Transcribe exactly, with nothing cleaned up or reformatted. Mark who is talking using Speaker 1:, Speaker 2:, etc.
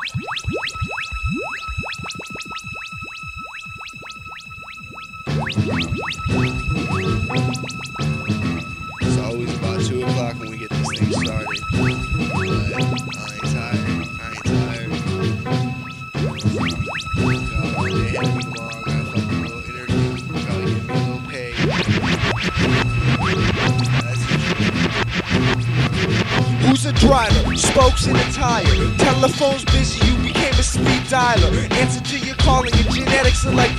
Speaker 1: It's always about two o'clock when we get this thing started. But I ain't tired. I ain't tired. Y'all, they had me tomorrow. Got a fucking little interview. Gotta give me a little pay. That's it.
Speaker 2: Who's a driver? Spokes in a tire. Telephone's busy, you became a speed dialer. Answer to your calling, your genetics are like